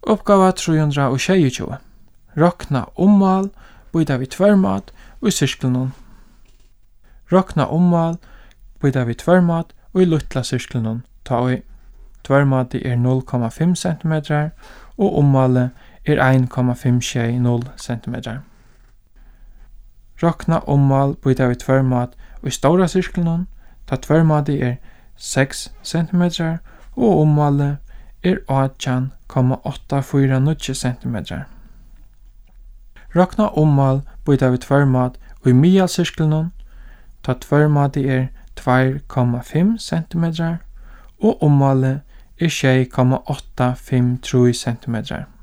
Uppgava 326. Rokna ummal, byta vi tvørmat og i sirklunon. Rokna ummal, byta vi tvørmat og i luttla sirklunon, ta og tvørmati 0,5 cm og ummalet 1,560 cm. Rokna ummal, byta vi tvørmat og i stora sirklunon, ta tvørmati 6 cm og ummalet 18,849 cm. Rokna ummal, byta vi tvørmat og i mialsirklunon, ta tvørmati 2,5 cm og ummalet 6,853 cm.